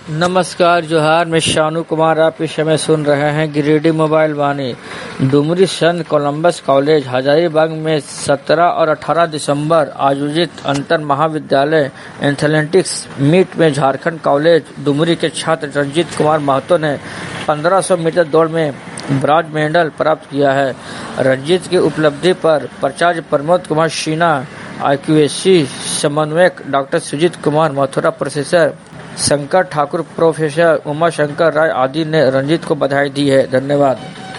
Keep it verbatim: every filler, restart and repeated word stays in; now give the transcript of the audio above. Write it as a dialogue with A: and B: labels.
A: नमस्कार जोहार, मैं शानू कुमार। आप इस समय सुन रहे हैं गिरिडीह मोबाइल वाणी। डुमरी संत कोलंबस कॉलेज हजारीबाग में सत्रह और अठारह दिसंबर आयोजित अंतर महाविद्यालय एथलेटिक्स मीट में झारखंड कॉलेज डुमरी के छात्र रंजीत कुमार महतो ने पंद्रह सौ मीटर दौड़ में ब्रॉन्ज मेडल प्राप्त किया है। रंजीत की उपलब्धि पर प्राचार्य प्रमोद कुमार सिन्हा, आईक्यूएसी समन्वयक doctor Sujit Kumar, Mathura professor Shankar Thakur, professor Uma Shankar Rai आदि ने रंजीत को बधाई दी है। धन्यवाद।